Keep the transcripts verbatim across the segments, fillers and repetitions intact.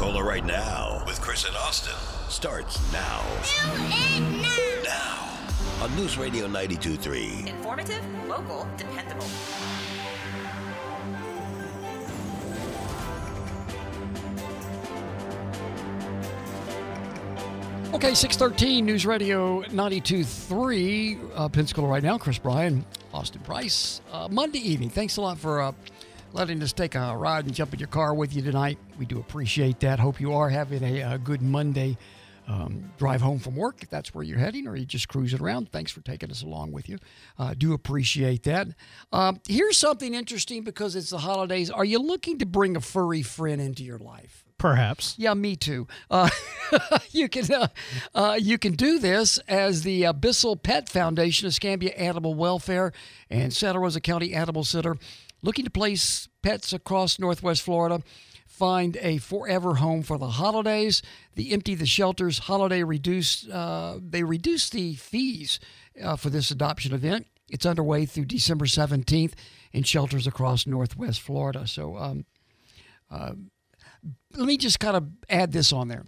Pensacola right now with Chris and Austin starts now. Do it now. Now. On News Radio ninety-two point three. Informative, local, dependable. Okay, six thirteen, News Radio ninety-two point three, uh, Pensacola right now. Chris Bryan, Austin Price. Uh, Monday evening. Thanks a lot for uh, letting us take a ride and jump in your car with you tonight. We do appreciate that. Hope you are having a, a good Monday um, drive home from work, if that's where you're heading, or you're just cruising around. Thanks for taking us along with you. Uh, do appreciate that. Um, here's something interesting because it's the holidays. Are you looking to bring a furry friend into your life? Perhaps. Yeah, me too. Uh, you can uh, uh, you can do this as the uh, Bissell Pet Foundation, Escambia Animal Welfare, and Santa Rosa County Animal Center, looking to place pets across Northwest Florida. Find a forever home for the holidays. The Empty the Shelters holiday reduce uh, they reduce the fees uh, for this adoption event. It's underway through December seventeenth in shelters across Northwest Florida. So. Um, uh, Let me just kind of add this on there.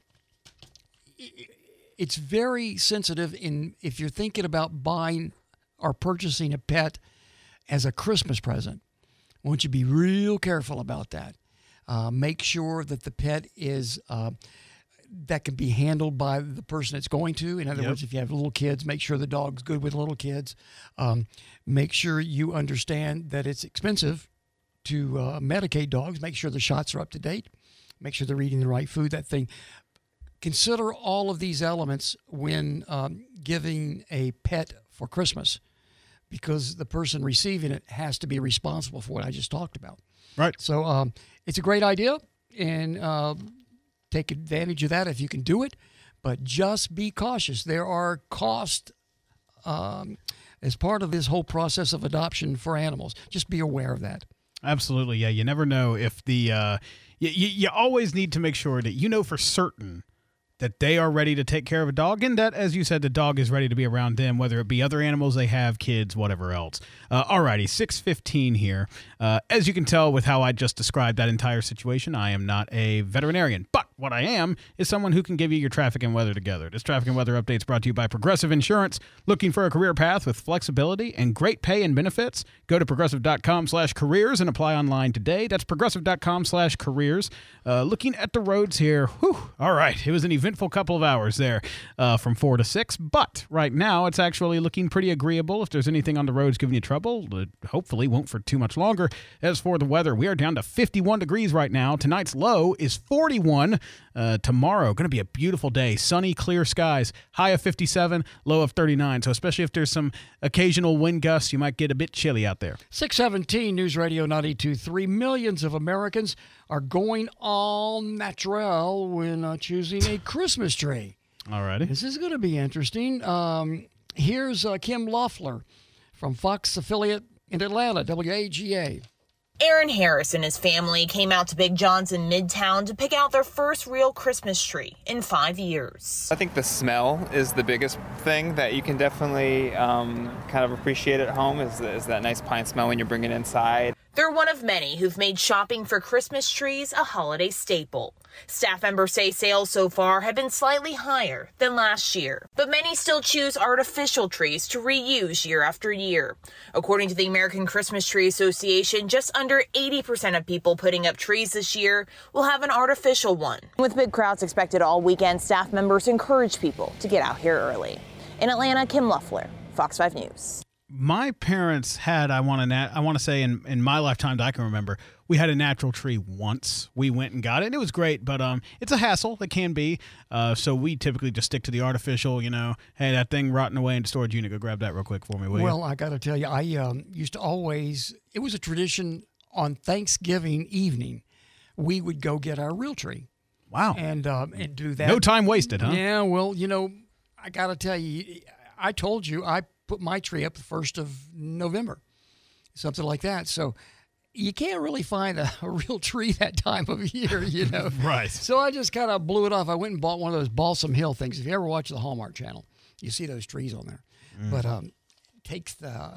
It's very sensitive in if you're thinking about buying or purchasing a pet as a Christmas present. I want you to be real careful about that. Uh, make sure that the pet is uh, that can be handled by the person it's going to. In other Yep. words, if you have little kids, make sure the dog's good with little kids. Um, make sure you understand that it's expensive to uh, medicate dogs. Make sure the shots are up to date. Make sure they're eating the right food, that thing. Consider all of these elements when um, giving a pet for Christmas, because the person receiving it has to be responsible for what I just talked about. Right. So um, it's a great idea, and uh, take advantage of that if you can do it, but just be cautious. There are costs um, as part of this whole process of adoption for animals. Just be aware of that. Absolutely. Yeah. You never know if the, uh, you, you, you always need to make sure that you know for certain that they are ready to take care of a dog, and that, as you said, the dog is ready to be around them, whether it be other animals they have, kids, whatever else. Uh, alrighty, six fifteen here. Uh, as you can tell with how I just described that entire situation, I am not a veterinarian, but what I am is someone who can give you your traffic and weather together. This traffic and weather update is brought to you by Progressive Insurance. Looking for a career path with flexibility and great pay and benefits? Go to progressive.com slash careers and apply online today. That's progressive.com slash careers. Uh, looking at the roads here, whew, all right, it was an event eventful couple of hours there uh, from four to six, but right now it's actually looking pretty agreeable. If there's anything on the roads giving you trouble, it hopefully won't for too much longer. As for the weather, we are down to fifty-one degrees right now. Tonight's low is forty-one. Uh, tomorrow, going to be a beautiful day. Sunny, clear skies. High of fifty-seven, low of thirty-nine. So especially if there's some occasional wind gusts, you might get a bit chilly out there. six seventeen, News Radio ninety-two point three. Millions of Americans are going all natural when uh, choosing a Christmas tree. All righty. This is going to be interesting. Um, here's uh, Kim Loeffler from Fox affiliate in Atlanta, W A G A. Aaron Harris and his family came out to Big John's in Midtown to pick out their first real Christmas tree in five years. I think the smell is the biggest thing that you can definitely um, kind of appreciate at home is, is that nice pine smell when you bring it inside. They're one of many who've made shopping for Christmas trees a holiday staple. Staff members say sales so far have been slightly higher than last year, but many still choose artificial trees to reuse year after year. According to the American Christmas Tree Association, just under eighty percent of people putting up trees this year will have an artificial one. With big crowds expected all weekend, staff members encourage people to get out here early. In Atlanta, Kim Loeffler, Fox five News. My parents had, I want to nat- I want to say in, in my lifetime that I can remember, we had a natural tree once. We went and got it, and it was great, but um, it's a hassle. It can be. Uh, so we typically just stick to the artificial, you know, hey, that thing rotting away in the storage unit, go grab that real quick for me, will Well, you? I got to tell you, I um, used to always, it was a tradition on Thanksgiving evening, we would go get our real tree. Wow. And, um, and do that. No time wasted, huh? Yeah, well, you know, I got to tell you, I told you I put my tree up the first of November, something like that. So you can't really find a, a real tree that time of year, you know. Right. So I just kind of blew it off. I went and bought one of those Balsam Hill things. If you ever watch the Hallmark Channel, you see those trees on there. Mm. But um, takes the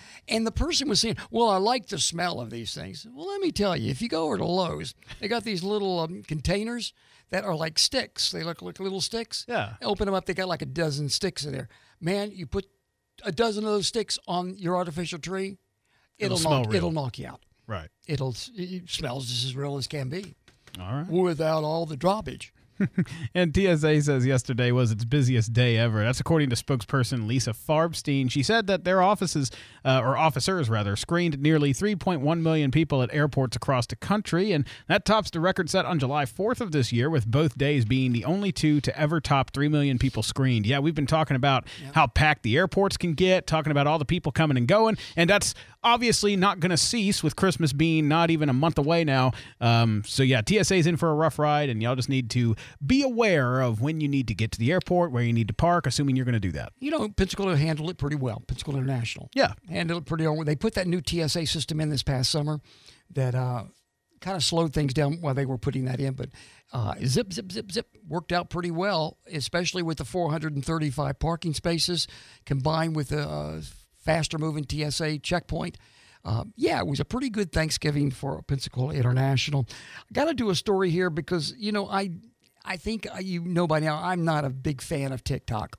And the person was saying, well, I like the smell of these things. Well, let me tell you, if you go over to Lowe's, they got these little um, containers that are like sticks. They look like little sticks. Yeah. Open them up, they got like a dozen sticks in there. Man, you put a dozen of those sticks on your artificial tree, it'll, It'll knock, smell real. it'll knock you out. Right. It'll it smells just as real as can be. All right. Without all the droppage. And T S A says yesterday was its busiest day ever. That's according to spokesperson Lisa Farbstein. She said that their offices, uh, or officers rather, screened nearly three point one million people at airports across the country, and that tops the record set on July fourth of this year, with both days being the only two to ever top three million people screened. Yeah, we've been talking about yeah. how packed the airports can get, talking about all the people coming and going, and that's obviously not going to cease with Christmas being not even a month away now. Um, so yeah, T S A's in for a rough ride, and y'all just need to be aware of when you need to get to the airport, where you need to park, assuming you're going to do that. You know, Pensacola handled it pretty well. Pensacola International. Yeah. Handled it pretty well. They put that new T S A system in this past summer that uh, kind of slowed things down while they were putting that in, but uh, zip, zip, zip, zip, worked out pretty well, especially with the four hundred thirty-five parking spaces combined with the uh, faster-moving T S A checkpoint. Uh, yeah, it was a pretty good Thanksgiving for Pensacola International. I got to do a story here because, you know, I I think you know by now I'm not a big fan of TikTok.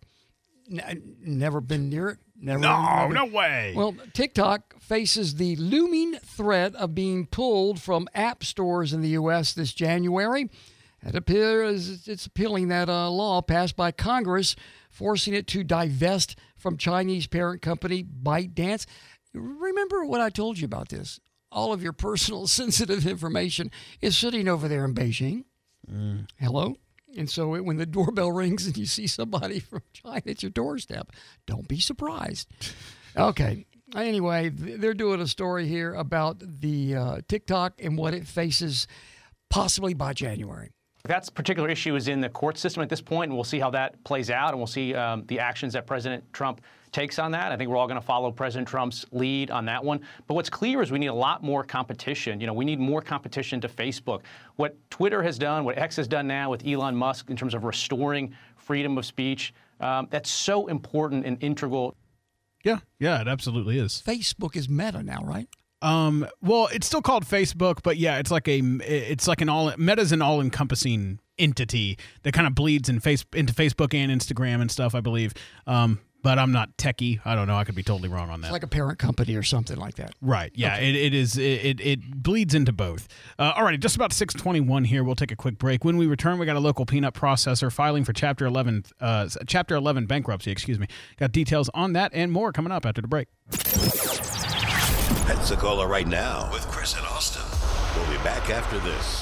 N- never been near it. Never. No, never. no way. Well, TikTok faces the looming threat of being pulled from app stores in the U S this January. It appears it's appealing that uh, law passed by Congress, forcing it to divest from Chinese parent company ByteDance. Remember what I told you about this? All of your personal sensitive information is sitting over there in Beijing. Mm. Hello? And so it, when the doorbell rings and you see somebody from China at your doorstep, don't be surprised. Okay. Anyway, they're doing a story here about the uh, TikTok and what it faces possibly by January. That particular issue is in the court system at this point, and we'll see how that plays out, and we'll see um, the actions that President Trump takes on that. I think we're all going to follow President Trump's lead on that one. But what's clear is we need a lot more competition. You know, we need more competition to Facebook. What Twitter has done, what X has done now with Elon Musk in terms of restoring freedom of speech, um, that's so important and integral. Yeah, yeah, it absolutely is. Facebook is Meta now, right? Um, well, it's still called Facebook, but yeah, it's like a, it's like an all, Meta's an all-encompassing entity that kind of bleeds in face into Facebook and Instagram and stuff, I believe. Um, but I'm not techie. I don't know. I could be totally wrong on that. It's like a parent company or something like that. Right. Yeah. Okay. It, it is. It, it bleeds into both. Uh, all right. Just about six twenty-one here. We'll take a quick break. When we return, we got a local peanut processor filing for Chapter eleven, uh, Chapter eleven bankruptcy. Excuse me. Got details on that and more coming up after the break. Pensacola right now with Chris and Austin. We'll be back after this.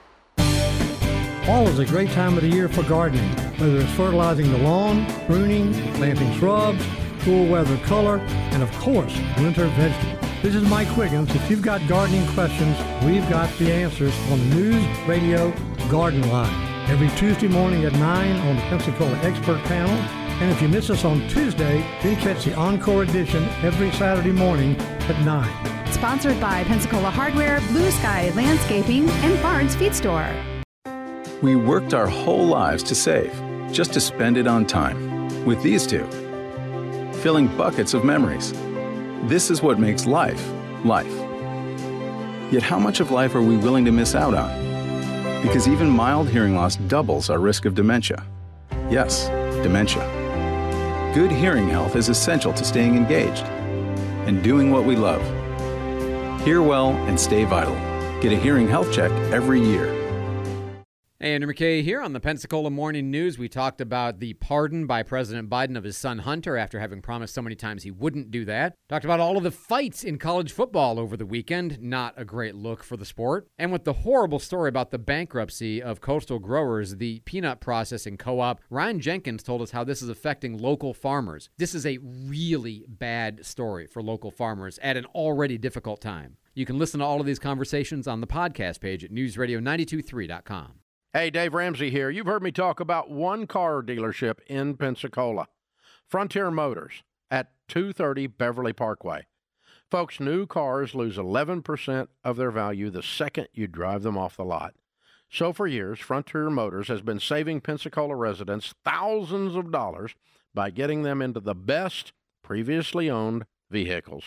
Fall is a great time of the year for gardening, whether it's fertilizing the lawn, pruning, planting shrubs, cool weather color, and of course, winter vegetables. This is Mike Wiggins. If you've got gardening questions, we've got the answers on the News Radio Garden Line every Tuesday morning at nine on the Pensacola Expert Panel. And if you miss us on Tuesday, then catch the Encore edition every Saturday morning at nine. Sponsored by Pensacola Hardware, Blue Sky Landscaping, and Barnes Feed Store. We worked our whole lives to save, just to spend it on time. With these two, filling buckets of memories. This is what makes life, life. Yet how much of life are we willing to miss out on? Because even mild hearing loss doubles our risk of dementia. Yes, dementia. Good hearing health is essential to staying engaged and doing what we love. Hear well and stay vital. Get a hearing health check every year. Hey, Andrew McKay here on the Pensacola Morning News. We talked about the pardon by President Biden of his son Hunter after having promised so many times he wouldn't do that. Talked about all of the fights in college football over the weekend. Not a great look for the sport. And with the horrible story about the bankruptcy of Coastal Growers, the peanut processing co-op, Ryan Jenkins told us how this is affecting local farmers. This is a really bad story for local farmers at an already difficult time. You can listen to all of these conversations on the podcast page at news radio nine two three dot com. Hey, Dave Ramsey here. You've heard me talk about one car dealership in Pensacola, Frontier Motors at two thirty Beverly Parkway. Folks, new cars lose eleven percent of their value the second you drive them off the lot. So for years, Frontier Motors has been saving Pensacola residents thousands of dollars by getting them into the best previously owned vehicles.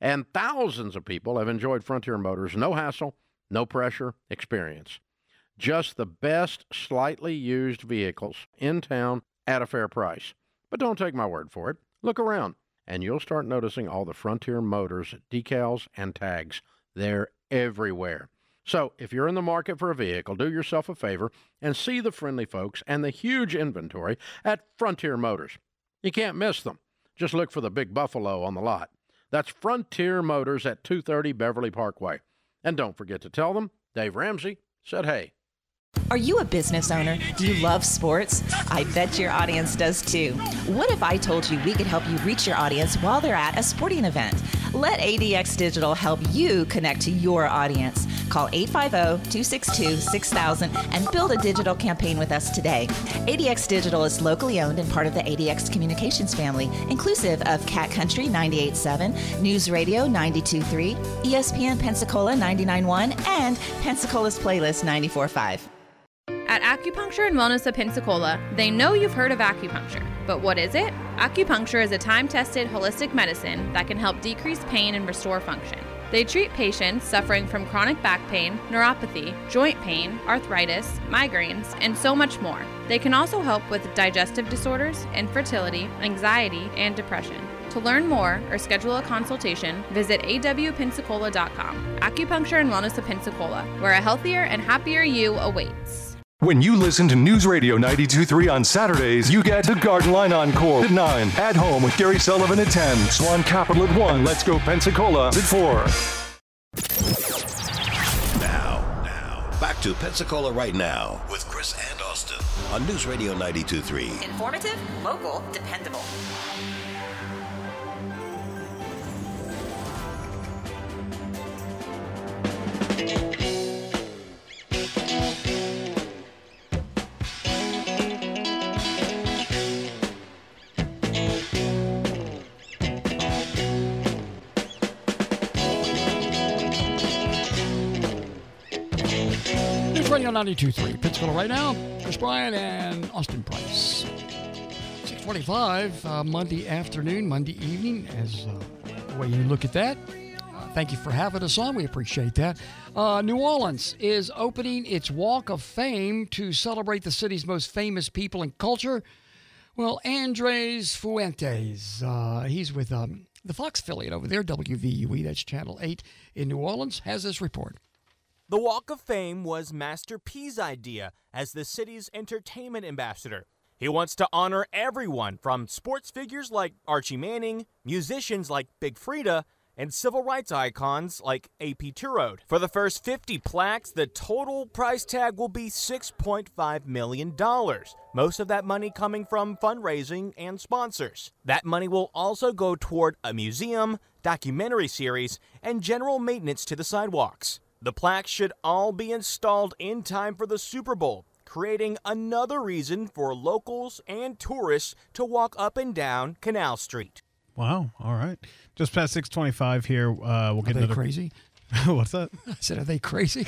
And thousands of people have enjoyed Frontier Motors' no hassle, no pressure experience. Just the best slightly used vehicles in town at a fair price. But don't take my word for it. Look around, and you'll start noticing all the Frontier Motors decals and tags. They're everywhere. So if you're in the market for a vehicle, do yourself a favor and see the friendly folks and the huge inventory at Frontier Motors. You can't miss them. Just look for the big buffalo on the lot. That's Frontier Motors at two thirty Beverly Parkway. And don't forget to tell them Dave Ramsey said hey. Are you a business owner? Do you love sports? I bet your audience does too. What if I told you we could help you reach your audience while they're at a sporting event? Let A D X Digital help you connect to your audience. Call eight five zero, two six two, six thousand and build a digital campaign with us today. A D X Digital is locally owned and part of the A D X Communications family, inclusive of Cat Country ninety-eight point seven, News Radio ninety-two point three, E S P N Pensacola ninety-nine point one, and Pensacola's Playlist ninety-four point five. At Acupuncture and Wellness of Pensacola, they know you've heard of acupuncture. But what is it? Acupuncture is a time-tested holistic medicine that can help decrease pain and restore function. They treat patients suffering from chronic back pain, neuropathy, joint pain, arthritis, migraines, and so much more. They can also help with digestive disorders, infertility, anxiety, and depression. To learn more or schedule a consultation, visit a w pensacola dot com. Acupuncture and Wellness of Pensacola, where a healthier and happier you awaits. When you listen to News Radio ninety-two point three on Saturdays, you get the Garden Line Encore at nine, At Home with Gary Sullivan at ten, Swan Capital at one, Let's Go Pensacola at four. Now, now, back to Pensacola Right Now with Chris and Austin on News Radio ninety-two point three. Informative, local, dependable. Radio ninety-two point three, Pensacola Right Now. Chris Bryan and Austin Price. six twenty-five, uh, Monday afternoon, Monday evening, as uh, the way you look at that. Uh, thank you for having us on. We appreciate that. Uh, New Orleans is opening its Walk of Fame to celebrate the city's most famous people and culture. Well, Andres Fuentes, uh, he's with um, the Fox affiliate over there, W V U E, that's Channel eight in New Orleans, has this report. The Walk of Fame was Master P's idea as the city's entertainment ambassador. He wants to honor everyone from sports figures like Archie Manning, musicians like Big Frida, and civil rights icons like A P Turode. For the first fifty plaques, the total price tag will be six point five million dollars. Most of that money coming from fundraising and sponsors. That money will also go toward a museum, documentary series, and general maintenance to the sidewalks. The plaques should all be installed in time for the Super Bowl, creating another reason for locals and tourists to walk up and down Canal Street. Wow. All right. Just past six twenty-five here. Uh, we'll get Are they another... crazy? What's that? I said, are they crazy?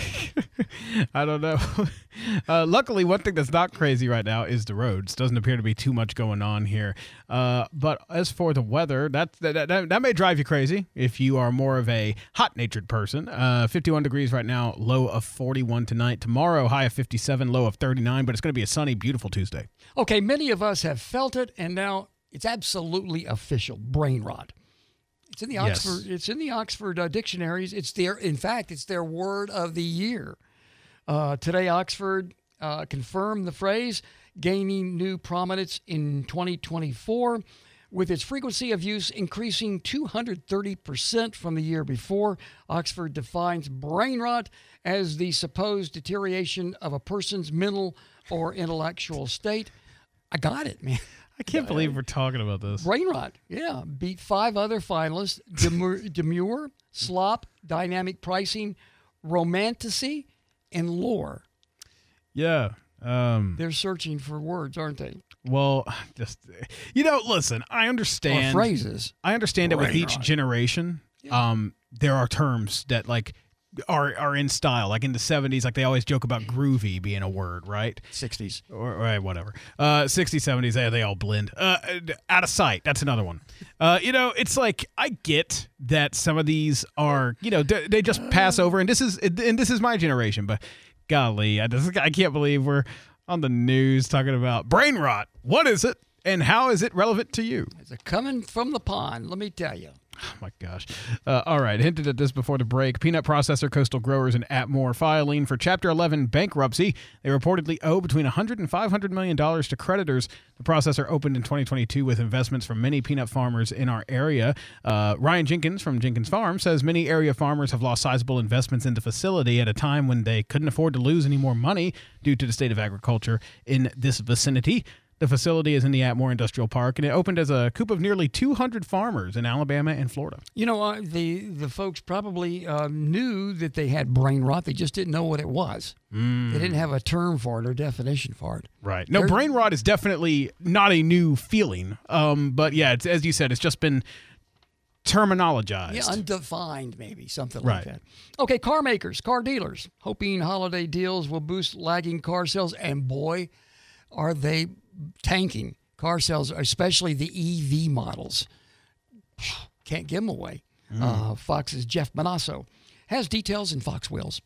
I don't know. Uh, luckily, one thing that's not crazy right now is the roads. Doesn't appear to be too much going on here. Uh, but as for the weather, that, that that that may drive you crazy if you are more of a hot-natured person. Uh, fifty-one degrees right now, low of forty-one tonight. Tomorrow, high of fifty-seven, low of thirty-nine. But it's going to be a sunny, beautiful Tuesday. Okay, many of us have felt it, and now it's absolutely official. Brain rot. It's in the Yes. Oxford. It's in the Oxford uh, dictionaries. It's their. In fact, it's their word of the year. Uh, today, Oxford uh, confirmed the phrase, gaining new prominence in twenty twenty-four, with its frequency of use increasing two hundred thirty percent from the year before. Oxford defines brain rot as the supposed deterioration of a person's mental or intellectual state. I got it, man. I can't believe we're talking about this. Brain rot, yeah. Beat five other finalists, demure, demure, slop, dynamic pricing, romanticy, and lore. Yeah. Um, They're searching for words, aren't they? Well, just, you know, listen, I understand. Or phrases. I understand it with Brain each rot. generation. Um, there are terms that, like, are are in style. Like in the seventies, like they always joke about groovy being a word, right? sixties. Or, or whatever. Uh, sixties, seventies, they, they all blend. Uh, out of sight, that's another one. Uh, you know, it's like, I get that some of these are, you know, they, they just pass over, and this is and this is my generation, but golly, I just I can't believe we're on the news talking about brain rot. What is it, and how is it relevant to you? It's a coming from the pond, let me tell you. Oh, my gosh. Uh, all right. Hinted at this before the break. Peanut processor Coastal Growers in Atmore filing for Chapter eleven bankruptcy. They reportedly owe between one hundred and five hundred million dollars to creditors. The processor opened in twenty twenty-two with investments from many peanut farmers in our area. Uh, Ryan Jenkins from Jenkins Farm says many area farmers have lost sizable investments in the facility at a time when they couldn't afford to lose any more money due to the state of agriculture in this vicinity. The facility is in the Atmore Industrial Park, and it opened as a coop of nearly two hundred farmers in Alabama and Florida. You know, uh, the the folks probably uh, knew that they had brain rot. They just didn't know what it was. Mm. They didn't have a term for it or definition for it. Right. No, There's, brain rot is definitely not a new feeling. Um, but, yeah, it's, as you said, it's just been terminologized. Yeah, undefined maybe, something right. like that. Okay, car makers, car dealers, hoping holiday deals will boost lagging car sales, and boy, are they tanking. Car sales, especially the E V models. Can't give them away. Mm. Uh, Fox's Jeff Manasso has details in Fox Wheels.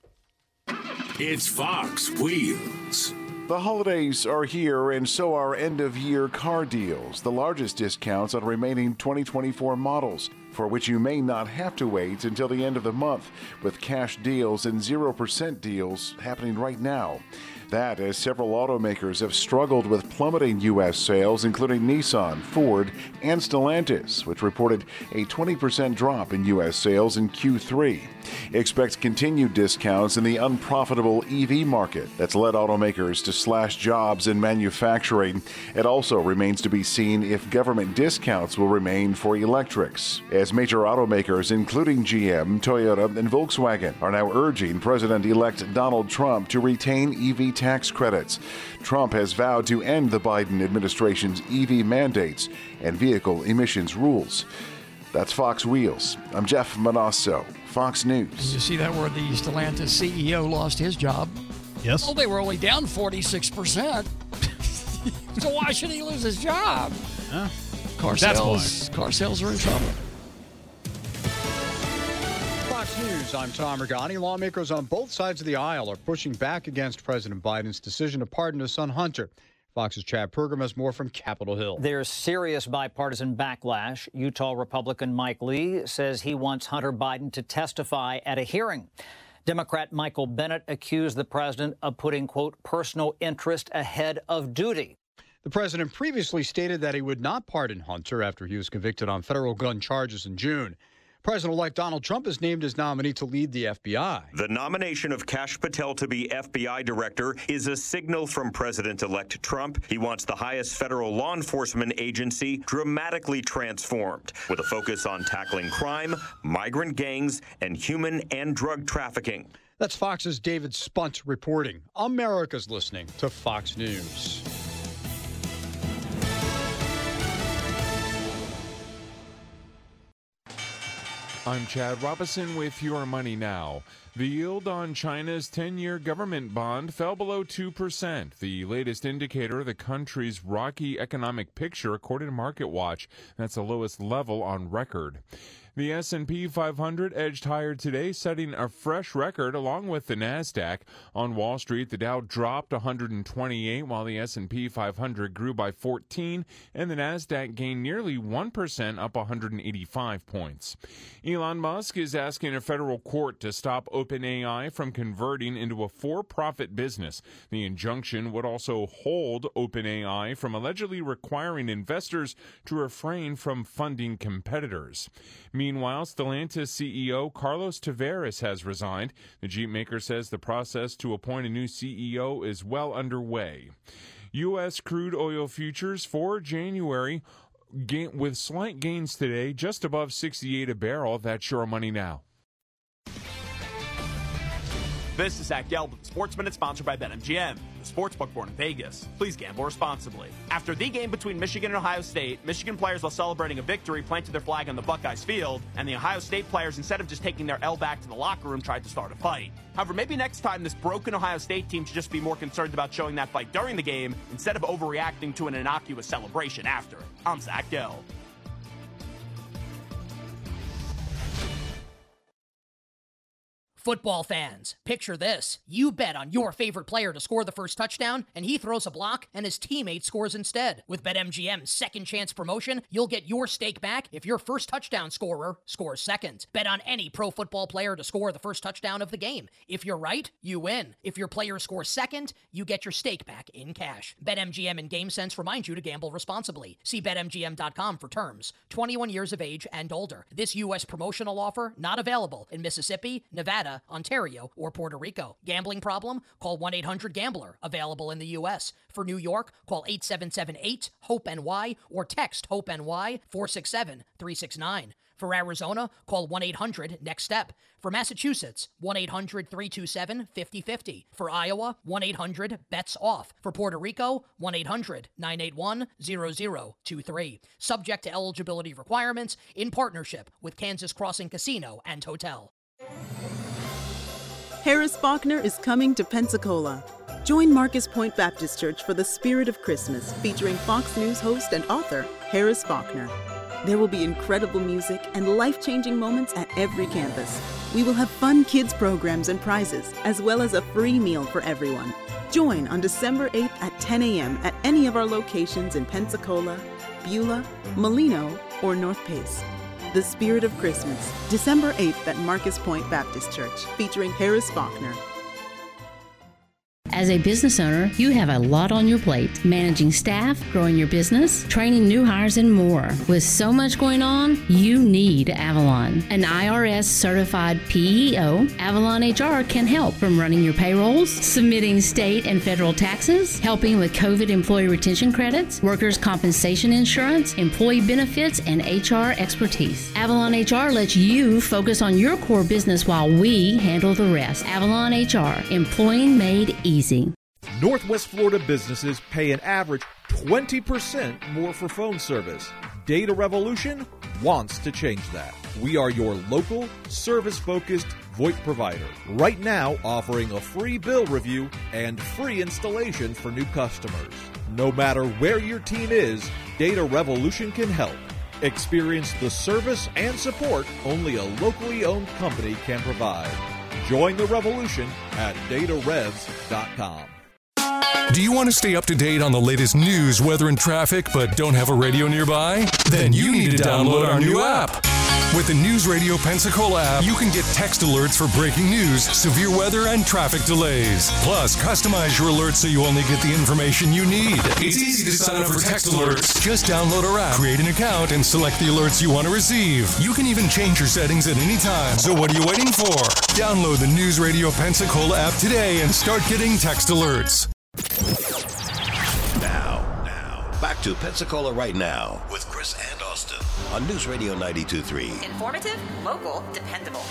It's Fox Wheels. The holidays are here, and so are end-of-year car deals, the largest discounts on remaining twenty twenty-four models, for which you may not have to wait until the end of the month, with cash deals and zero percent deals happening right now. That as several automakers have struggled with plummeting U S sales, including Nissan, Ford, and Stellantis, which reported a twenty percent drop in U S sales in Q three. Expect continued discounts in the unprofitable E V market that's led automakers to slash jobs in manufacturing. It also remains to be seen if government discounts will remain for electrics, as major automakers, including G M, Toyota, and Volkswagen, are now urging President-elect Donald Trump to retain E V tax credits. Trump has vowed to end the Biden administration's E V mandates and vehicle emissions rules. That's Fox Wheels. I'm Jeff Manasso, Fox News. You see that where the Stellantis C E O lost his job? Yes. Well, they were only down forty-six percent. So why should he lose his job? Huh? Car That's sales, why. car sales are in trouble. Fox News, I'm Tom Regani. Lawmakers on both sides of the aisle are pushing back against President Biden's decision to pardon his son Hunter. Fox's Chad Pergam has more from Capitol Hill. There's serious bipartisan backlash. Utah Republican Mike Lee says he wants Hunter Biden to testify at a hearing. Democrat Michael Bennet accused the president of putting, quote, personal interest ahead of duty. The president previously stated that he would not pardon Hunter after he was convicted on federal gun charges in June. President-elect Donald Trump is named as nominee to lead the F B I. The nomination of Kash Patel to be F B I director is a signal from President-elect Trump. He wants the highest federal law enforcement agency dramatically transformed, with a focus on tackling crime, migrant gangs, and human and drug trafficking. That's Fox's David Spunt reporting. America's listening to Fox News. I'm Chad Robinson with Your Money Now. The yield on China's ten-year government bond fell below two percent, the latest indicator of the country's rocky economic picture, according to MarketWatch. That's the lowest level on record. The S and P five hundred edged higher today, setting a fresh record along with the NASDAQ. On Wall Street, the Dow dropped one hundred twenty-eight, while the S and P five hundred grew by fourteen, and the NASDAQ gained nearly one percent, up one hundred eighty-five points. Elon Musk is asking a federal court to stop OpenAI from converting into a for-profit business. The injunction would also hold OpenAI from allegedly requiring investors to refrain from funding competitors. Meanwhile, Stellantis C E O Carlos Tavares has resigned. The Jeep maker says the process to appoint a new C E O is well underway. U S crude oil futures for January gain, with slight gains today, just above sixty-eight a barrel. That's Your Money Now. This is Zach Gelb with Sports Minute, sponsored by BetMGM, the sportsbook born in Vegas. Please gamble responsibly. After the game between Michigan and Ohio State, Michigan players, while celebrating a victory, planted their flag on the Buckeyes field, and the Ohio State players, instead of just taking their L back to the locker room, tried to start a fight. However, maybe next time this broken Ohio State team should just be more concerned about showing that fight during the game instead of overreacting to an innocuous celebration after. I'm Zach Gelb. Football fans, picture this. You bet on your favorite player to score the first touchdown, and he throws a block, and his teammate scores instead. With BetMGM's second chance promotion, you'll get your stake back if your first touchdown scorer scores second. Bet on any pro football player to score the first touchdown of the game. If you're right, you win. If your player scores second, you get your stake back in cash. BetMGM and GameSense remind you to gamble responsibly. See Bet M G M dot com for terms. twenty-one years of age and older. This U S promotional offer not available in Mississippi, Nevada, Ontario, or Puerto Rico. Gambling problem? Call one eight hundred gambler. Available in the U S. For New York, call eight seven seven eight hope N Y or text HOPE-NY four six seven three six nine. For Arizona, call one eight hundred next step. For Massachusetts, one eight hundred three two seven five zero five zero. For Iowa, one eight hundred bets off. For Puerto Rico, one eight hundred nine eight one zero zero two three. Subject to eligibility requirements, in partnership with Kansas Crossing Casino and Hotel. Harris Faulkner is coming to Pensacola. Join Marcus Point Baptist Church for the Spirit of Christmas, featuring Fox News host and author Harris Faulkner. There will be incredible music and life-changing moments at every campus. We will have fun kids programs and prizes, as well as a free meal for everyone. Join on December eighth at ten a.m. at any of our locations in Pensacola, Beulah, Molino, or North Pace. The Spirit of Christmas, December eighth at Marcus Point Baptist Church, featuring Harris Faulkner. As a business owner, you have a lot on your plate. Managing staff, growing your business, training new hires, and more. With so much going on, you need Avalon. An I R S-certified P E O, Avalon H R can help from running your payrolls, submitting state and federal taxes, helping with COVID employee retention credits, workers' compensation insurance, employee benefits, and H R expertise. Avalon H R lets you focus on your core business while we handle the rest. Avalon H R, employing made easy. Northwest Florida businesses pay an average twenty percent more for phone service. Data Revolution wants to change that. We are your local, service-focused VoIP provider. Right now, offering a free bill review and free installation for new customers. No matter where your team is, Data Revolution can help. Experience the service and support only a locally owned company can provide. Join the revolution at data revs dot com. Do you want to stay up to date on the latest news, weather, and traffic, but don't have a radio nearby? Then you need to download our new app. With the News Radio Pensacola app, you can get text alerts for breaking news, severe weather, and traffic delays. Plus, customize your alerts so you only get the information you need. It's easy to sign up for text alerts. Just download our app, create an account, and select the alerts you want to receive. You can even change your settings at any time. So what are you waiting for? Download the News Radio Pensacola app today and start getting text alerts. Now, now, back to Pensacola Right Now with Chris and Austin on News Radio ninety-two point three. Informative, local, dependable.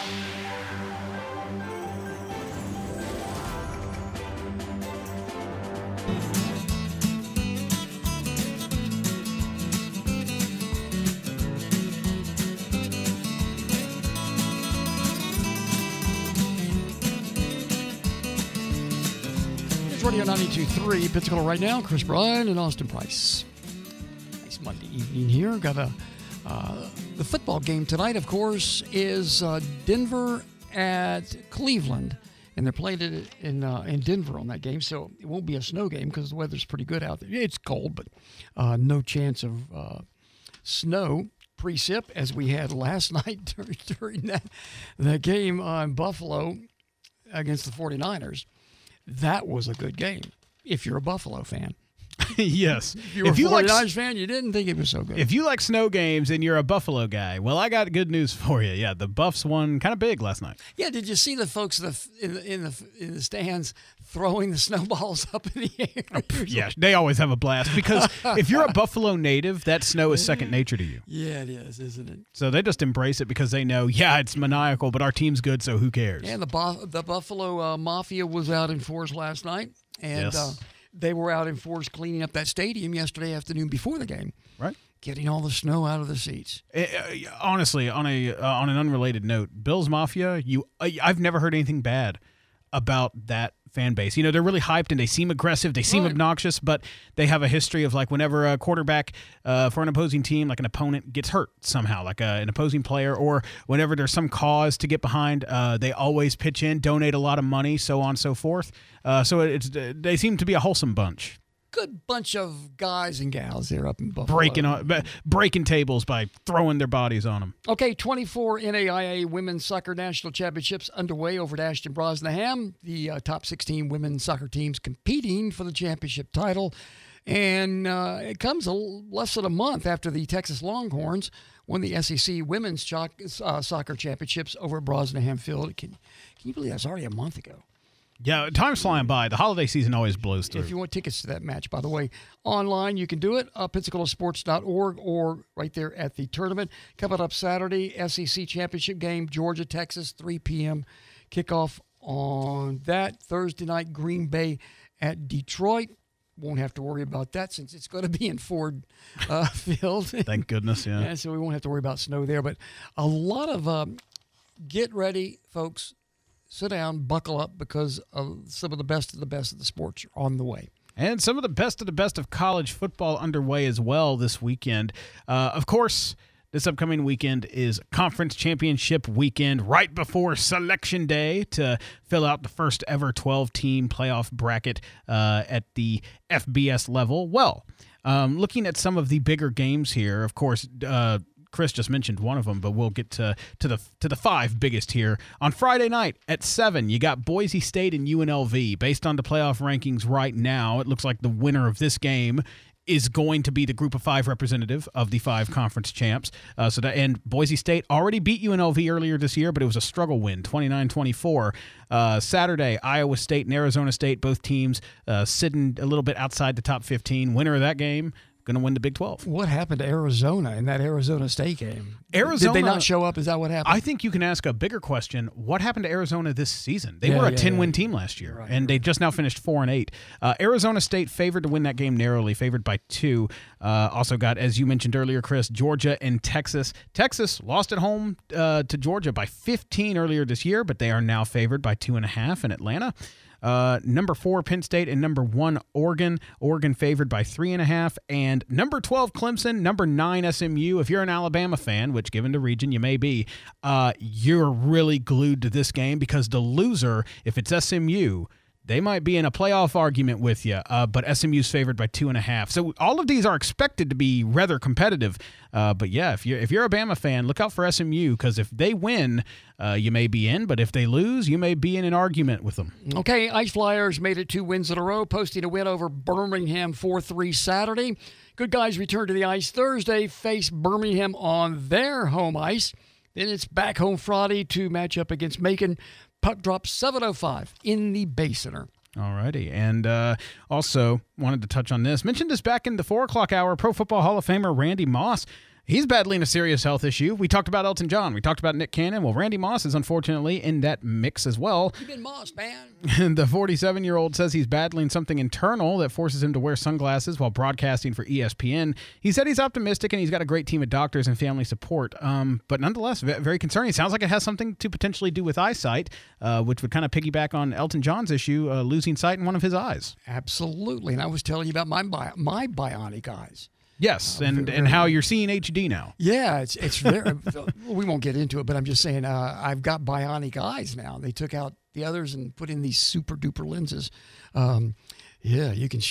Radio ninety-two point three, Pensacola Right Now. Chris Bryan and Austin Price. Nice Monday evening here. Got a uh, the football game tonight, of course, is uh, Denver at Cleveland, and they're playing it in uh, in Denver on that game, so it won't be a snow game because the weather's pretty good out there. It's cold, but uh, no chance of uh, snow precip as we had last night during, during that, that game uh, in Buffalo against the forty-niners. That was a good game if you're a Buffalo fan. Yes. If you were if you a 49ers like, fan, you didn't think it was so good. If you like snow games and you're a Buffalo guy, well, I got good news for you. Yeah, the Buffs won kind of big last night. Yeah, did you see the folks in the in the in the, in the stands throwing the snowballs up in the air? Yeah, they always have a blast because if you're a Buffalo native, that snow is second nature to you. Yeah, it is, isn't it? So they just embrace it because they know, yeah, it's maniacal, but our team's good, so who cares? Yeah, the Bu- the Buffalo uh, Mafia was out in force last night, and Yes. uh, they were out in force cleaning up that stadium yesterday afternoon before the game. Right. Getting all the snow out of the seats. Uh, honestly, on a uh, on an unrelated note, Bills Mafia, you uh, I've never heard anything bad about that fan base. You know, they're really hyped and they seem aggressive, they seem Right. obnoxious, but they have a history of like whenever a quarterback uh, for an opposing team, like an opponent, gets hurt somehow, like a, an opposing player, or whenever there's some cause to get behind, uh, they always pitch in, donate a lot of money, so on and so forth. Uh, so it's they seem to be a wholesome bunch. Good bunch of guys and gals there up in Buffalo. Breaking on, breaking tables by throwing their bodies on them. Okay, twenty-four N A I A Women's Soccer National Championships underway over at Ashton Brosnaham. The uh, top sixteen women's soccer teams competing for the championship title. And uh, it comes a l- less than a month after the Texas Longhorns won the S E C Women's Choc- uh, Soccer Championships over at Brosnaham Field. Can, can you believe that's already a month ago? Yeah, time's flying by. The holiday season always blows through. If you want tickets to that match, by the way, online you can do it, uh, pensacola sports dot org or right there at the tournament. Coming up Saturday, S E C Championship game, Georgia, Texas, three p.m. Kickoff on that. Thursday night, Green Bay at Detroit. Won't have to worry about that since it's going to be in Ford uh, Field. Thank goodness, yeah. yeah. So we won't have to worry about snow there. But a lot of um, get ready, folks. Sit down, buckle up, because of some of the best of the best of the sports are on the way. And some of the best of the best of college football underway as well this weekend. Uh, of course, this upcoming weekend is Conference Championship weekend, right before Selection Day, to fill out the first ever twelve-team playoff bracket uh, at the F B S level. Well, um, looking at some of the bigger games here, of course, uh, Chris just mentioned one of them, but we'll get to, to the to the five biggest here. On Friday night at seven, you got Boise State and U N L V. Based on the playoff rankings right now, it looks like the winner of this game is going to be the group of five representative of the five conference champs. Uh, so that, and Boise State already beat U N L V earlier this year, but it was a struggle win, twenty-nine twenty-four. Uh, Saturday, Iowa State and Arizona State, both teams uh, sitting a little bit outside the top fifteen. Winner of that game going to win the Big twelve. What happened to Arizona in that Arizona State game? Arizona, Did they not show up? Is that what happened? I think you can ask a bigger question. What happened to Arizona this season? They Yeah, were a yeah, ten-win yeah. team last year, Right, and they just now finished four and eight. Uh, Arizona State favored to win that game narrowly, favored by two. Uh, also got, as you mentioned earlier, Chris, Georgia and Texas. Texas lost at home uh, to Georgia by fifteen earlier this year, but they are now favored by two and a half in Atlanta. Uh, number four, Penn State, and number one, Oregon. Oregon favored by three and a half. And number twelve, Clemson. Number nine, S M U. If you're an Alabama fan, which given the region you may be, uh, you're really glued to this game because the loser, if it's S M U, they might be in a playoff argument with you, uh, but S M U's favored by two and a half. So all of these are expected to be rather competitive. Uh, but yeah, if you're if you're a Bama fan, look out for S M U because if they win, uh, you may be in. But if they lose, you may be in an argument with them. Okay, Ice Flyers made it two wins in a row, posting a win over Birmingham four three Saturday. Good Guys return to the ice Thursday, face Birmingham on their home ice. Then it's back home Friday to match up against Macon. Puck drop seven oh five in the Bay Center. All righty. And uh, also wanted to touch on this. Mentioned this back in the four o'clock hour. Pro Football Hall of Famer Randy Moss. He's battling a serious health issue. We talked about Elton John. We talked about Nick Cannon. Well, Randy Moss is unfortunately in that mix as well. You been Moss, man. The forty-seven-year-old says he's battling something internal that forces him to wear sunglasses while broadcasting for E S P N. He said he's optimistic and he's got a great team of doctors and family support, um, but nonetheless, very concerning. It sounds like it has something to potentially do with eyesight, uh, which would kind of piggyback on Elton John's issue, uh, losing sight in one of his eyes. Absolutely. And I was telling you about my bi- my bionic eyes. Yes, Uh, and, very- and how you're seeing H D now. Yeah, it's it's very. We won't get into it, but I'm just saying uh, I've got bionic eyes now. They took out the others and put in these super duper lenses. Um, yeah, you can. Sh-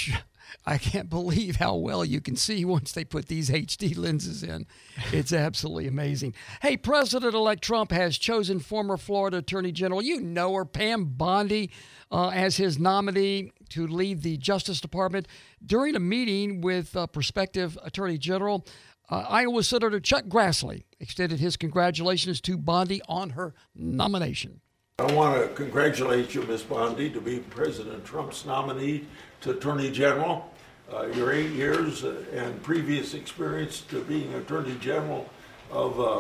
I can't believe how well you can see once they put these H D lenses in. It's absolutely amazing. Hey, President-elect Trump has chosen former Florida Attorney General, you know her, Pam Bondi, uh, as his nominee to lead the Justice Department. During a meeting with uh, prospective Attorney General, uh, Iowa Senator Chuck Grassley extended his congratulations to Bondi on her nomination. I want to congratulate you, Miz Bondi, to be President Trump's nominee to Attorney General. Uh, your eight years uh, and previous experience to being Attorney General of uh,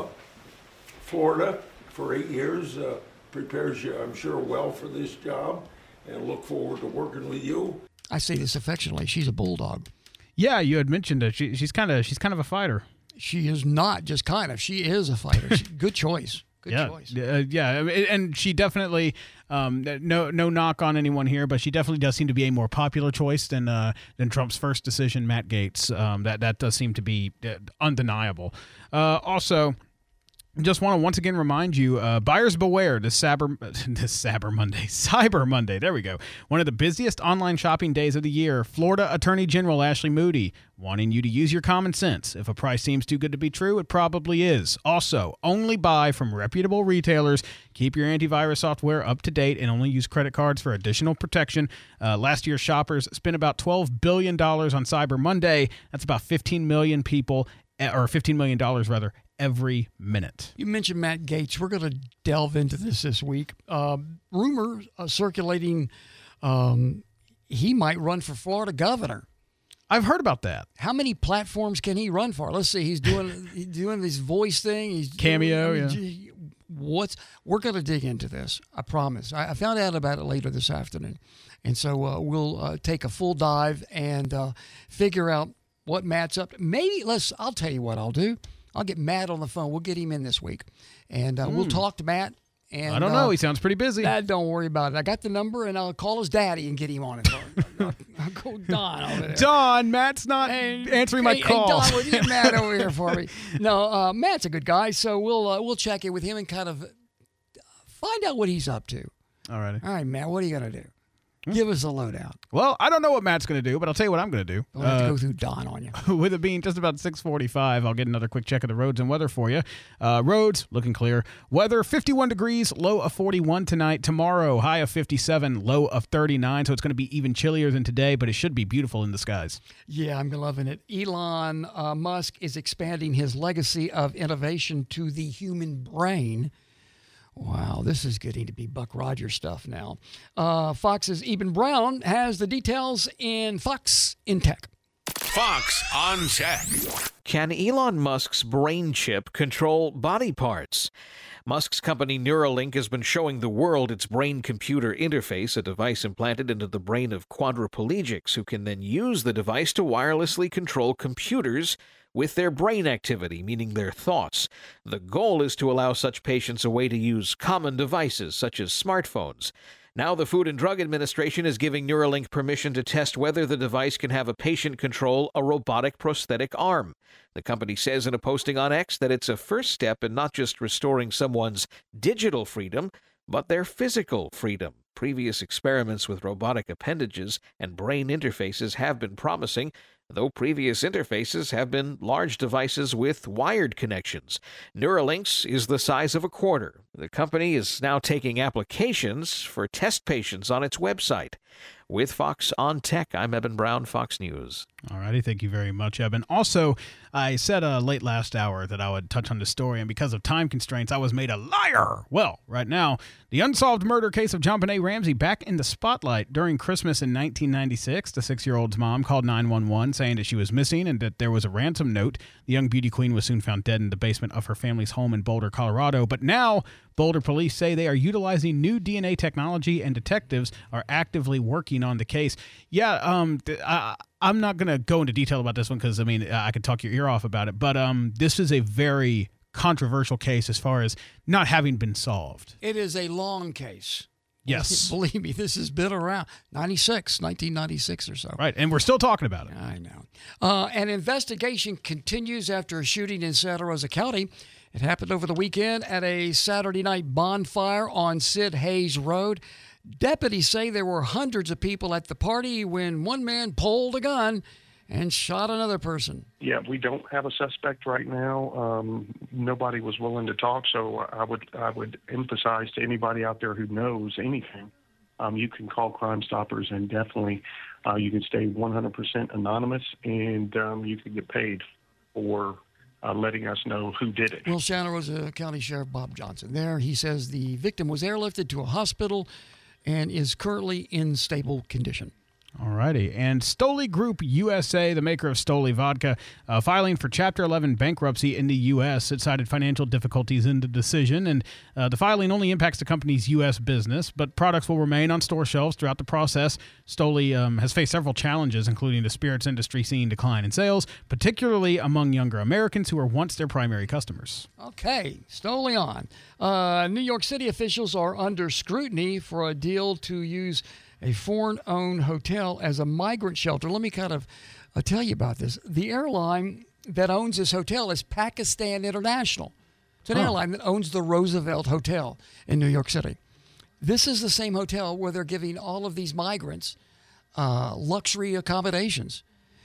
Florida for eight years uh, prepares you, I'm sure, well for this job, and look forward to working with you. I say this affectionately. She's a bulldog. Yeah, you had mentioned it. She, she's kind of she's kind of a fighter. She is not just kind of. She is a fighter. She, good choice. Good yeah, choice. Uh, yeah, and she definitely, um, no no knock on anyone here, but she definitely does seem to be a more popular choice than uh, than Trump's first decision, Matt Gaetz. Um, that that does seem to be undeniable. Uh, also, just want to once again remind you, uh, buyers beware, this Cyber, this Cyber Monday, Cyber Monday, there we go. One of the busiest online shopping days of the year. Florida Attorney General Ashley Moody wanting you to use your common sense. If a price seems too good to be true, it probably is. Also, only buy from reputable retailers. Keep your antivirus software up to date and only use credit cards for additional protection. Uh, last year, shoppers spent about twelve billion dollars on Cyber Monday. That's about fifteen million people, or fifteen million dollars rather, every minute. You mentioned Matt Gaetz. We're going to delve into this this week. Uh, rumor uh, circulating um, he might run for Florida governor. I've heard about that. How many platforms can he run for? Let's see. He's doing he's doing this voice thing. He's Cameo, doing, yeah. What's we're going to dig into this. I promise. I, I found out about it later this afternoon, and so uh, we'll uh, take a full dive and uh, figure out what Matt's up to. Maybe let's. I'll tell you what I'll do. I'll get Matt on the phone. We'll get him in this week, and uh, mm. we'll talk to Matt. And I don't know. Uh, he sounds pretty busy. Dad, don't worry about it. I got the number, and I'll call his daddy and get him on it. I'll, I'll go Don over there. Don, Matt's not hey, answering my hey, call. Hey, Don, would you get Matt over here for me? No, uh, Matt's a good guy, so we'll uh, we'll check in with him and kind of find out what he's up to. All righty. All right, Matt, what are you going to do? Give us a lowdown. Well, I don't know what Matt's going to do, but I'll tell you what I'm going to do. Don't have to uh, go through Don on you. With it being just about six forty-five, I'll get another quick check of the roads and weather for you. Uh, roads, looking clear. Weather, fifty-one degrees, low of forty-one tonight. Tomorrow, high of fifty-seven, low of thirty-nine. So it's going to be even chillier than today, but it should be beautiful in the skies. Yeah, I'm loving it. Elon uh, Musk is expanding his legacy of innovation to the human brain. Wow, this is getting to be Buck Rogers stuff now. Uh, Fox's Eben Brown has the details in Fox in Tech. Fox on Tech. Can Elon Musk's brain chip control body parts? Musk's company Neuralink has been showing the world its brain-computer interface, a device implanted into the brain of quadriplegics who can then use the device to wirelessly control computers with their brain activity, meaning their thoughts. The goal is to allow such patients a way to use common devices, such as smartphones. Now the Food and Drug Administration is giving Neuralink permission to test whether the device can have a patient control a robotic prosthetic arm. The company says in a posting on X that it's a first step in not just restoring someone's digital freedom, but their physical freedom. Previous experiments with robotic appendages and brain interfaces have been promising, though previous interfaces have been large devices with wired connections. Neuralink's is the size of a quarter. The company is now taking applications for test patients on its website. With Fox on Tech, I'm Eben Brown, Fox News. All righty, thank you very much, Eben. Also, I said uh, late last hour that I would touch on the story, and because of time constraints, I was made a liar. Well, right now, the unsolved murder case of JonBenet Ramsey back in the spotlight. During Christmas in nineteen ninety-six, the six-year-old's mom called nine one one saying that she was missing and that there was a ransom note. The young beauty queen was soon found dead in the basement of her family's home in Boulder, Colorado. But now, Boulder police say they are utilizing new D N A technology and detectives are actively working on the case. Yeah, um, th- I, I'm not going to go into detail about this one because, I mean, I could talk your ear off about it. But um, this is a very controversial case as far as not having been solved. It is a long case. Yes. Believe me, this has been around ninety-six, nineteen ninety-six or so. Right, and we're still talking about it. I know. Uh, an investigation continues after a shooting in Santa Rosa County. It happened over the weekend at a Saturday night bonfire on Sid Hayes Road. Deputies say there were hundreds of people at the party when one man pulled a gun and shot another person. Yeah, we don't have a suspect right now. Um, nobody was willing to talk, so I would I would emphasize to anybody out there who knows anything, um, you can call Crime Stoppers, and definitely uh, you can stay one hundred percent anonymous, and um, you can get paid for uh, letting us know who did it. Well, Santa Rosa County Sheriff Bob Johnson there. He says the victim was airlifted to a hospital and is currently in stable condition. All righty. And Stoli Group U S A, the maker of Stoli Vodka, uh, filing for Chapter eleven bankruptcy in the U S It cited financial difficulties in the decision, and uh, the filing only impacts the company's U S business, but products will remain on store shelves throughout the process. Stoli um, has faced several challenges, including the spirits industry seeing decline in sales, particularly among younger Americans who were once their primary customers. Okay, Stoli on. Uh, New York City officials are under scrutiny for a deal to use a foreign-owned hotel as a migrant shelter. Let me kind of uh, tell you about this. The airline that owns this hotel is Pakistan International. It's an huh. airline that owns the Roosevelt Hotel in New York City. This is the same hotel where they're giving all of these migrants uh, luxury accommodations.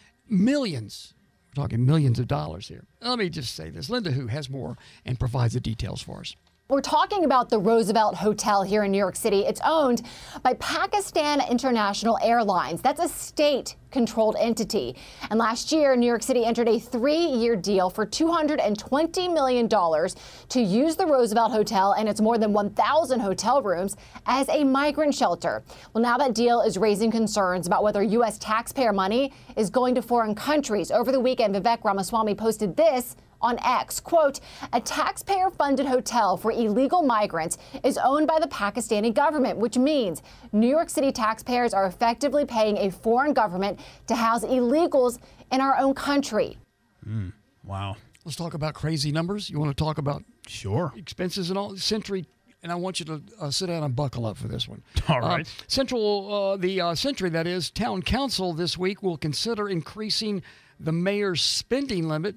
Millions. We're talking millions of dollars here. Let me just say this. Linda Hu has more and provides the details for us. We're talking about the Roosevelt Hotel here in New York City. It's owned by Pakistan International Airlines. That's a state-controlled entity. And last year, New York City entered a three-year deal for two hundred twenty million dollars to use the Roosevelt Hotel and its more than one thousand hotel rooms as a migrant shelter. Well, now that deal is raising concerns about whether U S taxpayer money is going to foreign countries. Over the weekend, Vivek Ramaswamy posted this on X, quote, a taxpayer-funded hotel for illegal migrants is owned by the Pakistani government, which means New York City taxpayers are effectively paying a foreign government to house illegals in our own country. Mm, wow. Let's talk about crazy numbers. You want to talk about sure expenses and all? Century, and I want you to uh, sit down and buckle up for this one. All right. Uh, Central, uh, the uh, Century, that is, Town Council this week will consider increasing the mayor's spending limit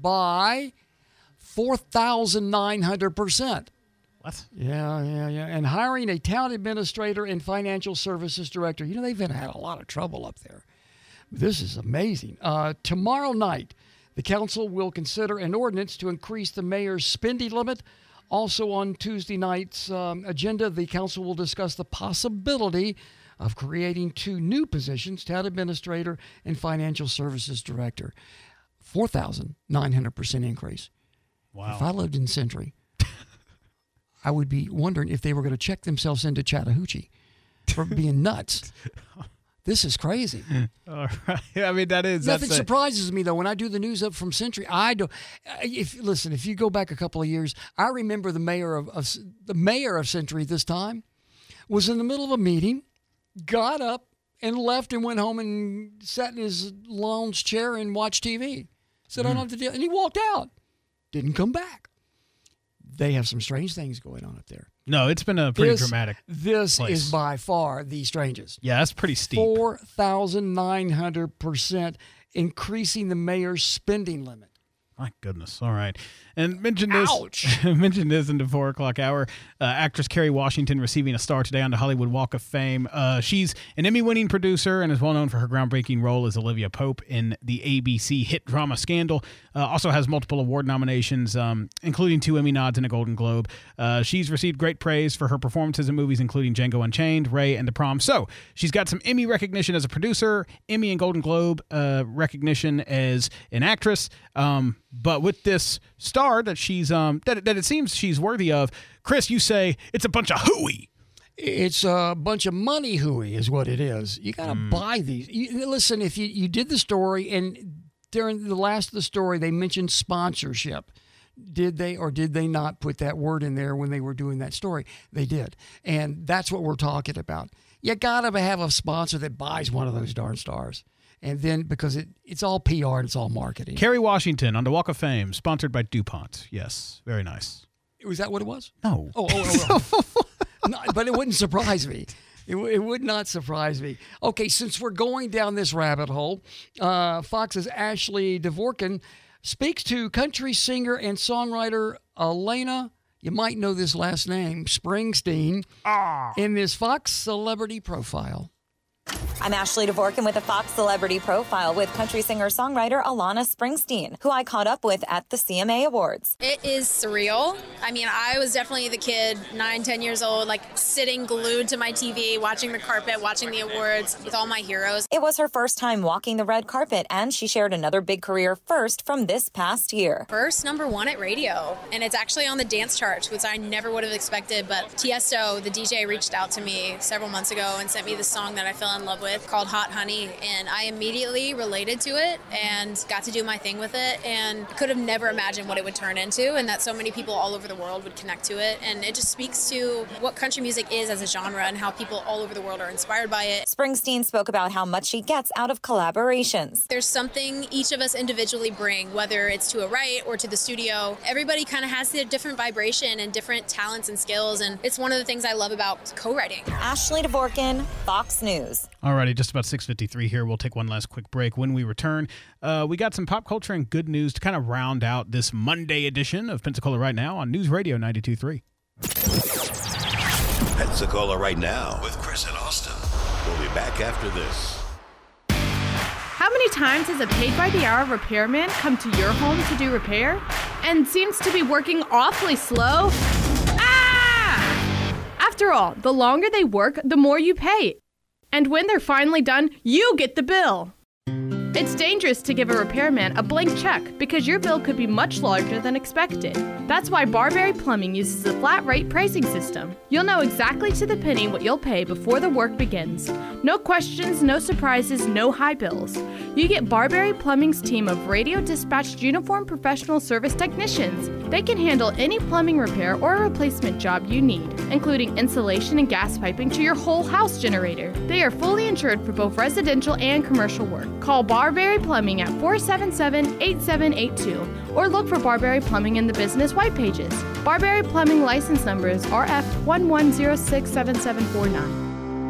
by four thousand nine hundred percent. What? Yeah, yeah, yeah. And hiring a town administrator and financial services director. You know, they've been had a lot of trouble up there. This is amazing. Uh, tomorrow night, the council will consider an ordinance to increase the mayor's spending limit. Also on Tuesday night's um, agenda, the council will discuss the possibility of creating two new positions, town administrator and financial services director. four thousand nine hundred percent increase. Wow. If I lived in Century, I would be wondering if they were going to check themselves into Chattahoochee for being nuts. This is crazy. All right. I mean, that is. Nothing that's surprises a- me, though. When I do the news up from Century, I do. If listen, if you go back a couple of years, I remember the mayor of, of the mayor of Century this time was in the middle of a meeting, got up and left and went home and sat in his lounge chair and watched T V. Said, I don't have to deal. And he walked out. Didn't come back. They have some strange things going on up there. No, it's been a pretty this, dramatic This place. is by far the strangest. Yeah, that's pretty steep. four thousand nine hundred percent increasing the mayor's spending limit. My goodness. All right. And mention this. Ouch. mention this in the four o'clock hour. Uh, actress Kerry Washington receiving a star today on the Hollywood Walk of Fame. Uh, she's an Emmy-winning producer and is well known for her groundbreaking role as Olivia Pope in the A B C hit drama Scandal. Uh, also has multiple award nominations, um, including two Emmy nods and a Golden Globe. Uh, she's received great praise for her performances in movies including Django Unchained, Ray, and The Prom. So she's got some Emmy recognition as a producer, Emmy and Golden Globe uh, recognition as an actress. Um, but with this star that she's um that that it seems she's worthy of, Chris, you say it's a bunch of hooey. It's a bunch of money hooey is what it is. You got to mm. buy these. You, listen, if you, you did the story and during the last of the story they mentioned sponsorship. Did they or did they not put that word in there when they were doing that story? They did. And that's what we're talking about. You got to have a sponsor that buys one of those darn stars. And then because it, it's all P R and it's all marketing. Kerry Washington on the Walk of Fame, sponsored by DuPont. Yes, very nice. Was that what it was? No. Oh, oh, oh, oh. No, but it wouldn't surprise me. It, it would not surprise me. Okay, since we're going down this rabbit hole, uh, Fox's Ashley Dvorkin speaks to country singer and songwriter Elena You might know this last name, Springsteen, ah. in this Fox Celebrity Profile. I'm Ashley Dvorkin with a Fox Celebrity Profile with country singer-songwriter Alana Springsteen, who I caught up with at the C M A Awards. It is surreal. I mean, I was definitely the kid, nine, ten years old, like sitting glued to my T V, watching the carpet, watching the awards with all my heroes. It was her first time walking the red carpet, and she shared another big career first from this past year. First number one at radio, and it's actually on the dance charts, which I never would have expected, but Tiesto, the D J, reached out to me several months ago and sent me this song that I fell in love with called Hot Honey, and I immediately related to it and got to do my thing with it, and could have never imagined what it would turn into, and that so many people all over the world would connect to it. And it just speaks to what country music is as a genre and how people all over the world are inspired by it. Springsteen spoke about how much she gets out of collaborations. There's something each of us individually bring, whether it's to a write or to the studio. Everybody kind of has their different vibration and different talents and skills, and it's one of the things I love about co-writing. Ashley Dvorkin, Fox News. Alrighty, just about six fifty-three here. We'll take one last quick break. When we return, uh, we got some pop culture and good news to kind of round out this Monday edition of Pensacola Right Now on News Radio ninety-two point three. Pensacola Right Now with Chris and Austin. We'll be back after this. How many times has a paid-by-the-hour repairman come to your home to do repair and seems to be working awfully slow? Ah! After all, the longer they work, the more you pay. And when they're finally done, you get the bill. It's dangerous to give a repairman a blank check because your bill could be much larger than expected. That's why Barberry Plumbing uses a flat rate pricing system. You'll know exactly to the penny what you'll pay before the work begins. No questions, no surprises, no high bills. You get Barberry Plumbing's team of radio dispatched uniformed professional service technicians. They can handle any plumbing repair or replacement job you need, including insulation and gas piping to your whole house generator. They are fully insured for both residential and commercial work. Call Barberry Plumbing at four seven seven, eight seven eight two or look for Barberry Plumbing in the business white pages. Barberry Plumbing license number is R F one one zero six seven seven four nine.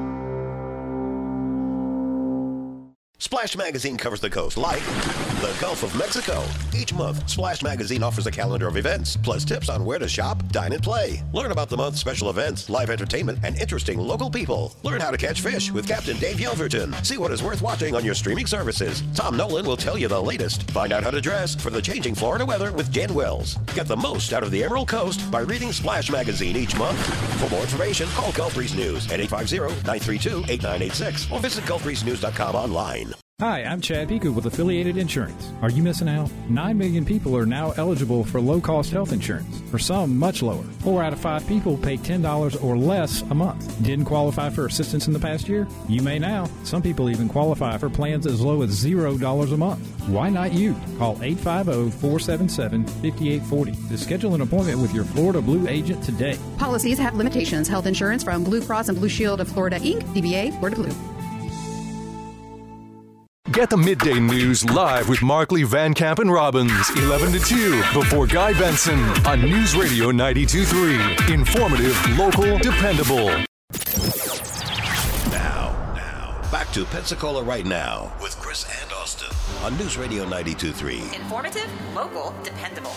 Splash Magazine covers the coast like the Gulf of Mexico. Each month, Splash Magazine offers a calendar of events, plus tips on where to shop, dine, and play. Learn about the month's special events, live entertainment, and interesting local people. Learn how to catch fish with Captain Dave Yelverton. See what is worth watching on your streaming services. Tom Nolan will tell you the latest. Find out how to dress for the changing Florida weather with Jan Wells. Get the most out of the Emerald Coast by reading Splash Magazine each month. For more information, call Gulf Breeze News at eight five zero, nine three two, eight nine eight six or visit gulf breeze news dot com online. Hi, I'm Chad Piku with Affiliated Insurance. Are you missing out? Nine million people are now eligible for low-cost health insurance. For some, much lower. Four out of five people pay ten dollars or less a month. Didn't qualify for assistance in the past year? You may now. Some people even qualify for plans as low as zero dollars a month. Why not you? Call eight five zero, four seven seven, five eight four zero to schedule an appointment with your Florida Blue agent today. Policies have limitations. Health insurance from Blue Cross and Blue Shield of Florida, Incorporated, D B A, Florida Blue. Get the midday news live with Markley, Van Camp, and Robbins, eleven to two, before Guy Benson on News Radio ninety-two point three. Informative, local, dependable. Now, now, back to Pensacola Right Now with Chris and Austin on News Radio ninety-two point three. Informative, local, dependable.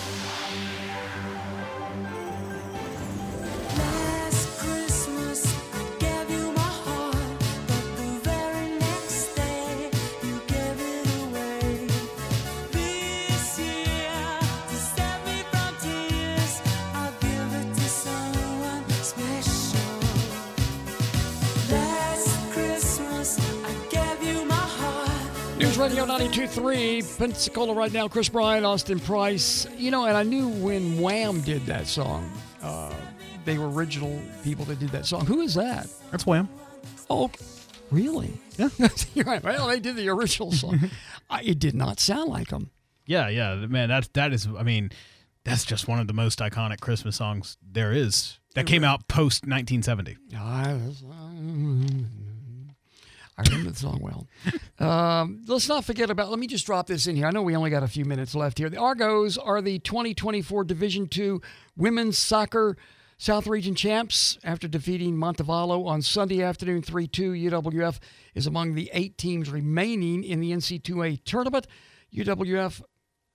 Radio ninety-two point three, Pensacola Right Now. Chris Bryant, Austin Price. You know, and I knew when Wham did that song. Uh, they were original people that did that song. Who is that? That's Wham. Oh, really? Yeah. You're right. Well, they did the original song. I, it did not sound like them. Yeah, yeah. Man, that, that is, I mean, that's just one of the most iconic Christmas songs there is. That came out post nineteen seventy. I, I remember the song well. Um, let's not forget about, let me just drop this in here. I know we only got a few minutes left here. The Argos are the twenty twenty-four Division two Women's Soccer South Region champs after defeating Montevallo on Sunday afternoon three two. U W F is among the eight teams remaining in the N C double A tournament. U W F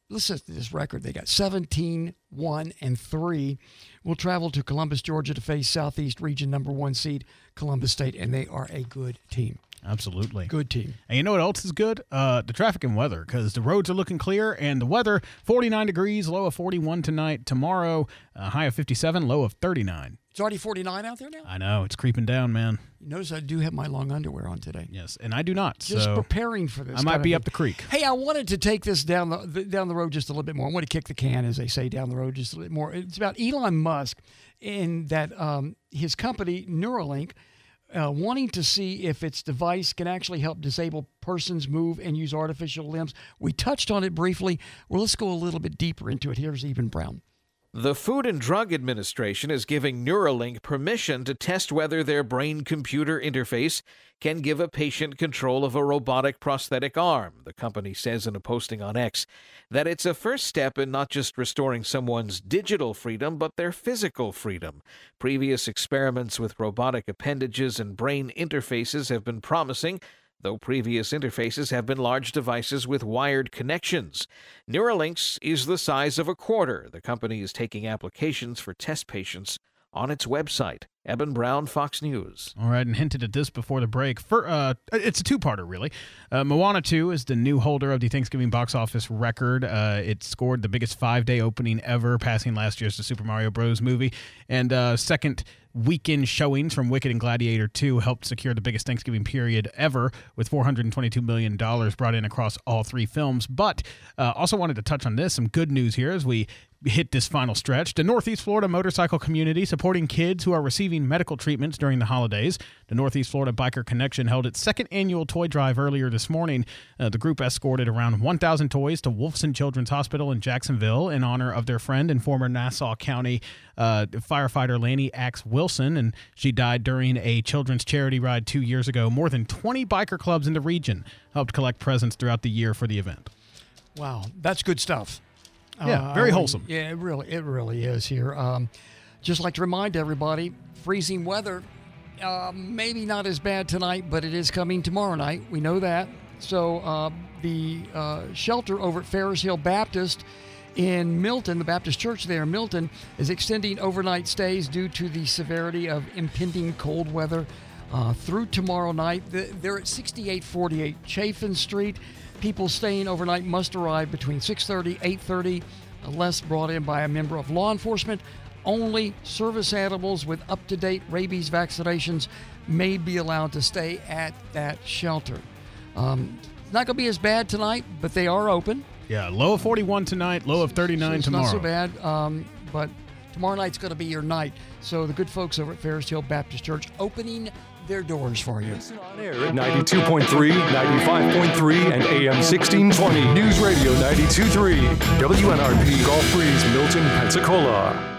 listen to this record. They got seventeen, one, and three. Will travel to Columbus, Georgia to face Southeast Region number one seed Columbus State, and they are a good team. Absolutely. Good team. And you know what else is good? Uh, the traffic and weather, because the roads are looking clear, and the weather, forty-nine degrees, low of forty-one tonight. Tomorrow, uh, high of fifty-seven, low of thirty-nine. It's already forty-nine out there now? I know. It's creeping down, man. You notice I do have my long underwear on today. Yes, and I do not. Just so preparing for this. I might be up the creek. Hey, I wanted to take this down the, the down the road just a little bit more. I want to kick the can, as they say, down the road just a little bit more. It's about Elon Musk and that um, his company, Neuralink, uh, wanting to see if its device can actually help disabled persons move and use artificial limbs. We touched on it briefly. Well, let's go a little bit deeper into it. Here's Eben Brown. The Food and Drug Administration is giving Neuralink permission to test whether their brain-computer interface can give a patient control of a robotic prosthetic arm. The company says in a posting on X that it's a first step in not just restoring someone's digital freedom, but their physical freedom. Previous experiments with robotic appendages and brain interfaces have been promising, though previous interfaces have been large devices with wired connections. Neuralink's is the size of a quarter. The company is taking applications for test patients on its website. Eben Brown, Fox News. All right, and hinted at this before the break. For, uh, it's a two-parter, really. Uh, Moana two is the new holder of the Thanksgiving box office record. Uh, it scored the biggest five-day opening ever, passing last year's The Super Mario Bros. Movie. And uh, second weekend showings from Wicked and Gladiator two helped secure the biggest Thanksgiving period ever, with four hundred twenty-two million dollars brought in across all three films. But uh, also wanted to touch on this. Some good news here as we hit this final stretch. The Northeast Florida motorcycle community supporting kids who are receiving medical treatments during the holidays. The Northeast Florida Biker Connection held its second annual toy drive earlier this morning. Uh, the group escorted around one thousand toys to Wolfson Children's Hospital in Jacksonville in honor of their friend and former Nassau County uh, firefighter Lanny Axe Wilson, and she died during a children's charity ride two years ago. More than twenty biker clubs in the region helped collect presents throughout the year for the event. Wow, that's good stuff. Yeah, very uh, wholesome. Yeah, it really, it really is here. Um, just like to remind everybody, freezing weather, uh, maybe not as bad tonight, but it is coming tomorrow night. We know that. So uh, the uh, shelter over at Ferris Hill Baptist in Milton, the Baptist Church there in Milton, is extending overnight stays due to the severity of impending cold weather uh, through tomorrow night. They're at sixty-eight forty-eight Chafin Street. People staying overnight must arrive between six thirty, eight thirty, unless brought in by a member of law enforcement. Only service animals with up-to-date rabies vaccinations may be allowed to stay at that shelter. Um, it's not going to be as bad tonight, but they are open. Yeah, low of forty-one tonight, low of thirty-nine so it's tomorrow. Not so bad, um, but tomorrow night's going to be your night. So the good folks over at Ferris Hill Baptist Church opening their doors for you. ninety-two point three, ninety-five point three, and A M sixteen twenty. News Radio ninety-two point three. W N R P Gulf Breeze, Milton, Pensacola.